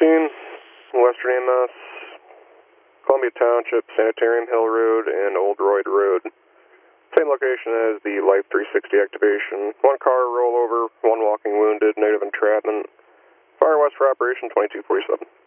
scene, Western AMS, Columbia Township, Sanitarium Hill Road, and Old Royd Road. Same location as the Life 360 activation. One car rollover, one walking wounded, negative entrapment. Fire west for operation 2247.